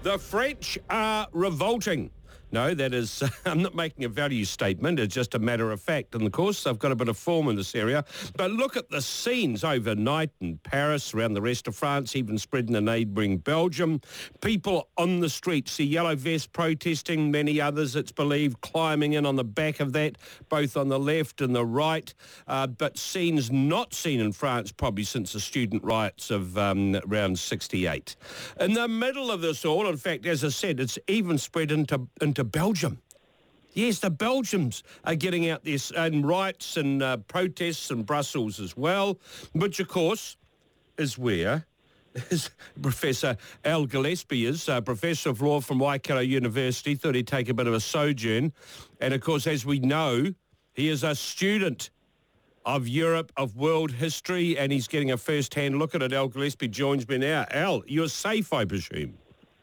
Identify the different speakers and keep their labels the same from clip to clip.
Speaker 1: The French are revolting. No, that is, I'm not making a value statement, it's just a matter of fact. And of course, I've got a bit of form in this area. But look at the scenes overnight in Paris, around the rest of France, even spreading in neighbouring Belgium. People on the streets, the yellow vest protesting, many others, it's believed, climbing in on the back of that, both on the left and the right. But scenes not seen in France probably since the student riots of around 68. In the middle of this all, in fact, as I said, it's even spread into Belgium. Yes, the Belgians are getting out there and riots and protests in Brussels as well, which of course is where Professor Al Gillespie is, Professor of Law from Waikato University. Thought he'd take a bit of a sojourn. And of course, as we know, he is a student of Europe, of world history, and he's getting a first-hand look at it. Al Gillespie joins me now. Al, you're safe, I presume?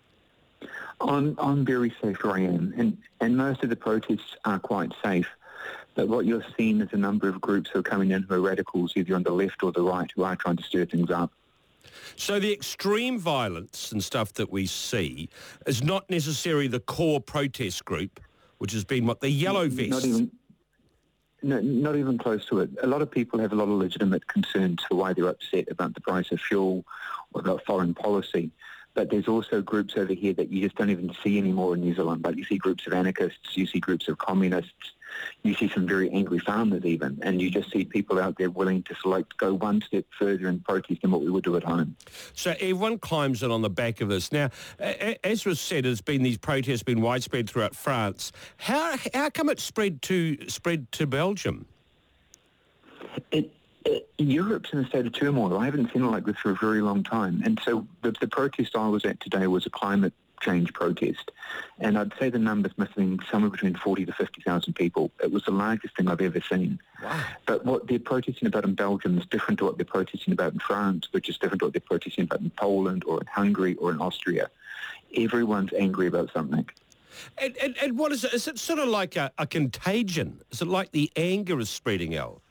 Speaker 2: I'm very safe where I am, and most of the protests are quite safe. But what you're seeing is a number of groups who are coming in who are radicals, either on the left or the right, who are trying to stir things up.
Speaker 1: So the extreme violence and stuff that we see is not necessarily the core protest group, which has been what, the yellow vests?
Speaker 2: Not even close to it. A lot of people have a lot of legitimate concerns for why they're upset about the price of fuel or about foreign policy. But there's also groups over here that you just don't even see anymore in New Zealand. Like you see groups of anarchists, you see groups of communists, you see some very angry farmers even, and you just see people out there willing to go one step further in protest than what we would do at home.
Speaker 1: So everyone climbs in on the back of this. Now, as was said, these protests been widespread throughout France. How come it spread to Belgium?
Speaker 2: Europe's in a state of turmoil. I haven't seen it like this for a very long time. And so the protest I was at today was a climate change protest. And I'd say the numbers must have been somewhere between 40 to 50,000 people. It was the largest thing I've ever seen.
Speaker 1: Wow.
Speaker 2: But what they're protesting about in Belgium is different to what they're protesting about in France, which is different to what they're protesting about in Poland or in Hungary or in Austria. Everyone's angry about something.
Speaker 1: And what is it? Is it sort of like a contagion? Is it like the anger is spreading out?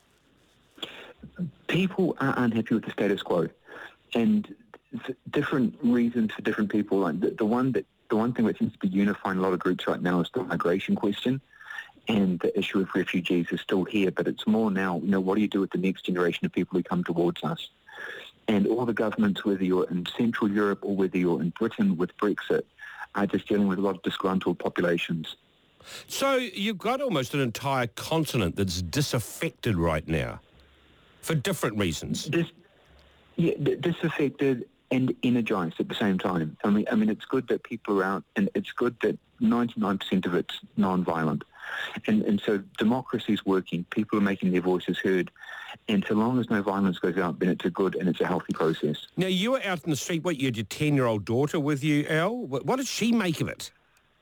Speaker 2: People are unhappy with the status quo, and different reasons for different people. Like the one thing that seems to be unifying a lot of groups right now is the migration question, and the issue of refugees is still here. But it's more now, what do you do with the next generation of people who come towards us? And all the governments, whether you're in Central Europe or whether you're in Britain with Brexit, are just dealing with a lot of disgruntled populations.
Speaker 1: So you've got almost an entire continent that's disaffected right now. For different reasons.
Speaker 2: Disaffected and energised at the same time. I mean, it's good that people are out, and it's good that 99% of it's non-violent. And so democracy is working. People are making their voices heard. And so long as no violence goes out, then it's a good and it's a healthy process.
Speaker 1: Now, you were out in the street, you had your 10-year-old daughter with you, Al. What did she make of it?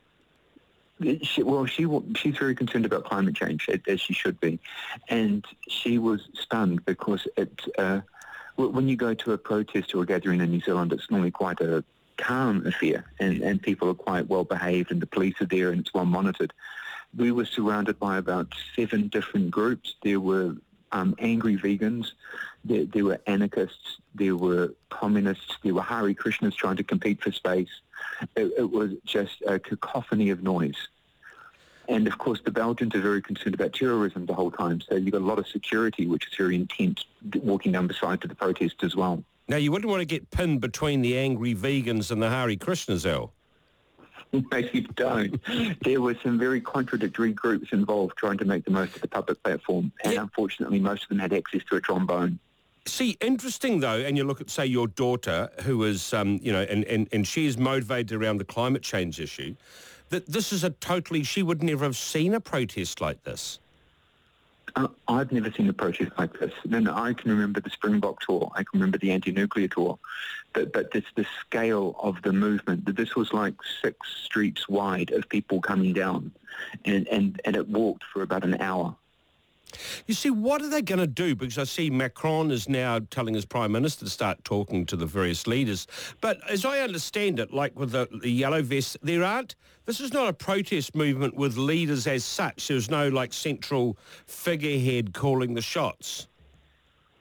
Speaker 2: She's very concerned about climate change, as she should be, and she was stunned because when you go to a protest or a gathering in New Zealand, it's normally quite a calm affair, and people are quite well behaved, and the police are there, and it's well monitored. We were surrounded by about 7 different groups. There were angry vegans, there were anarchists, there were communists, there were Hare Krishnas trying to compete for space. It was just a cacophony of noise. And, of course, the Belgians are very concerned about terrorism the whole time, so you've got a lot of security, which is very intense, walking down beside to the protest as well.
Speaker 1: Now, you wouldn't want to get pinned between the angry vegans and the Hare Krishnas, Al.
Speaker 2: No, you don't. There were some very contradictory groups involved trying to make the most of the public platform, and unfortunately most of them had access to a trombone.
Speaker 1: See, interesting though, and you look at, say, your daughter, who is, and she is motivated around the climate change issue, that this is she would never have seen a protest like this.
Speaker 2: I've never seen a protest like this. Then I can remember the Springbok tour. I can remember the anti-nuclear tour. But this the scale of the movement, that this was like 6 streets wide of people coming down, and it walked for about an hour.
Speaker 1: You see, what are they going to do? Because I see Macron is now telling his Prime Minister to start talking to the various leaders. But as I understand it, like with the yellow vests, this is not a protest movement with leaders as such. There's no, central figurehead calling the shots.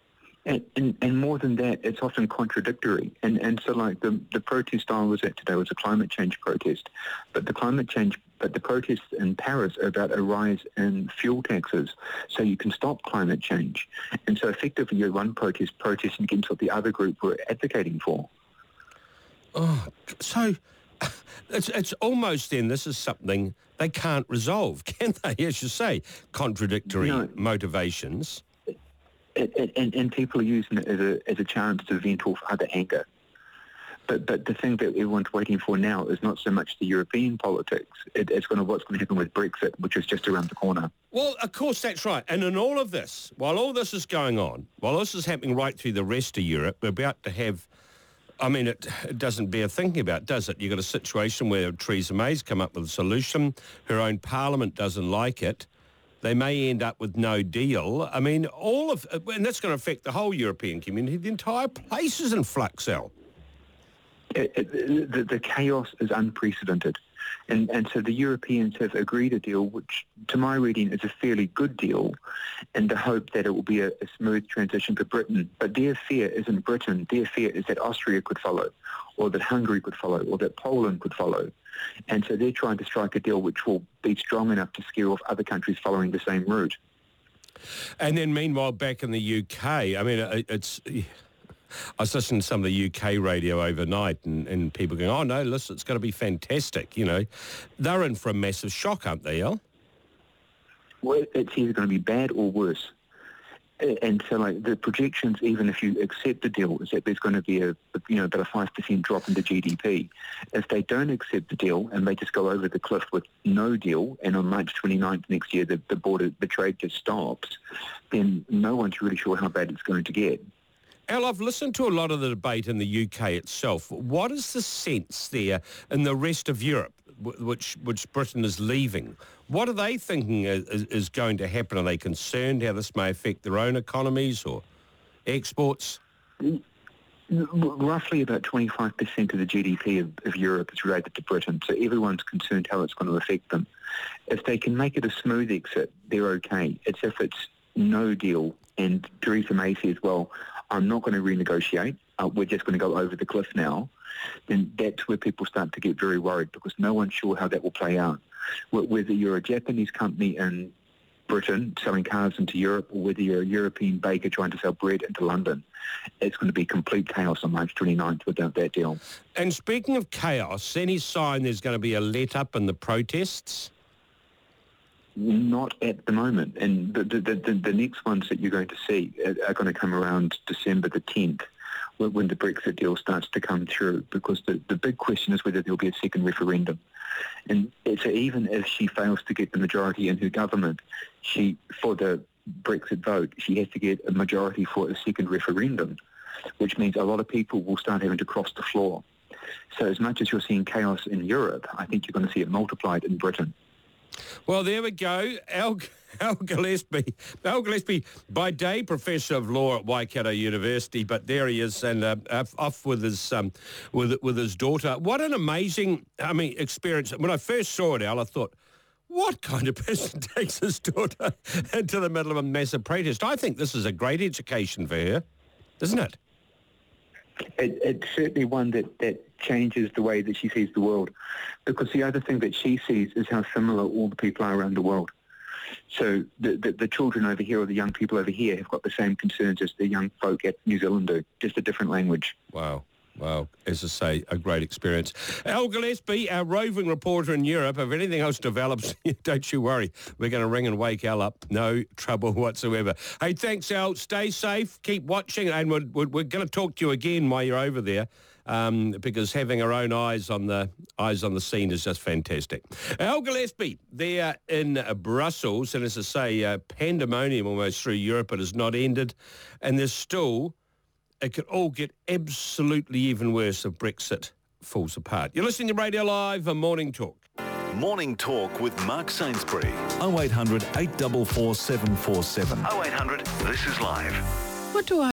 Speaker 2: And more than that, it's often contradictory. And so like the protest I was at today was a climate change protest, but the protests in Paris are about a rise in fuel taxes so you can stop climate change. And so effectively you're one protesting against what the other group were advocating for.
Speaker 1: Oh, so it's almost then this is something they can't resolve, can they? As you say, contradictory motivations.
Speaker 2: And people are using it as a chance to vent off other anger. But the thing that everyone's waiting for now is not so much the European politics. It's what's going to happen with Brexit, which is just around the corner.
Speaker 1: Well, of course, that's right. And in all of this, while all this is going on, while this is happening right through the rest of Europe, we're about to have, I mean, it doesn't bear thinking about, does it? You've got a situation where Theresa May's come up with a solution. Her own parliament doesn't like it. They may end up with no deal. I mean, and that's going to affect the whole European community. The entire place is in flux, Al.
Speaker 2: The chaos is unprecedented. And so the Europeans have agreed a deal, which to my reading is a fairly good deal, in the hope that it will be a smooth transition for Britain. But their fear isn't Britain. Their fear is that Austria could follow, or that Hungary could follow, or that Poland could follow. And so they're trying to strike a deal which will be strong enough to scare off other countries following the same route.
Speaker 1: And then meanwhile, back in the UK, I mean, I was listening to some of the UK radio overnight and people going, oh, no, listen, it's going to be fantastic, you know. They're in for a massive shock, aren't they, Al?
Speaker 2: Well, it's either going to be bad or worse. And so, like, the projections, even if you accept the deal, is that there's going to be about a 5% drop in the GDP. If they don't accept the deal and they just go over the cliff with no deal, and on March 29th next year the trade just stops, then no one's really sure how bad it's going to get.
Speaker 1: Al, I've listened to a lot of the debate in the UK itself. What is the sense there in the rest of Europe, which Britain is leaving? What are they thinking is going to happen? Are they concerned how this may affect their own economies or exports?
Speaker 2: Roughly about 25% of the GDP of Europe is related to Britain, so everyone's concerned how it's going to affect them. If they can make it a smooth exit, they're okay. It's if it's no deal, and Theresa May says, well, I'm not going to renegotiate, we're just going to go over the cliff now, then that's where people start to get very worried because no one's sure how that will play out. Whether you're a Japanese company in Britain selling cars into Europe or whether you're a European baker trying to sell bread into London, it's going to be complete chaos on March 29th without that deal.
Speaker 1: And speaking of chaos, any sign there's going to be a let-up in the protests?
Speaker 2: Not at the moment. And the next ones that you're going to see are going to come around December the 10th when the Brexit deal starts to come through, because the big question is whether there'll be a second referendum. And so even if she fails to get the majority in her government, for the Brexit vote, she has to get a majority for a second referendum, which means a lot of people will start having to cross the floor. So as much as you're seeing chaos in Europe, I think you're going to see it multiplied in Britain.
Speaker 1: Well, there we go. Al Gillespie. Al Gillespie, by day Professor of Law at Waikato University, but there he is, and off with his with his daughter. What an amazing, experience. When I first saw it, Al, I thought, what kind of person takes his daughter into the middle of a massive protest? I think this is a great education for her, isn't it?
Speaker 2: It's certainly one that changes the way that she sees the world, because the other thing that she sees is how similar all the people are around the world. So the children over here or the young people over here have got the same concerns as the young folk at New Zealand do, just a different language.
Speaker 1: Wow. Well, as I say, a great experience. Al Gillespie, our roving reporter in Europe. If anything else develops, don't you worry. We're going to ring and wake Al up. No trouble whatsoever. Hey, thanks, Al. Stay safe. Keep watching. And we're going to talk to you again while you're over there, because having our own eyes on the scene is just fantastic. Al Gillespie there in Brussels. And as I say, pandemonium almost through Europe. It has not ended. And there's still... it could all get absolutely even worse if Brexit falls apart. You're listening to Radio Live and Morning Talk.
Speaker 3: Morning Talk with Mark Sainsbury. 0800 844 747. 0800 This Is Live.
Speaker 4: What do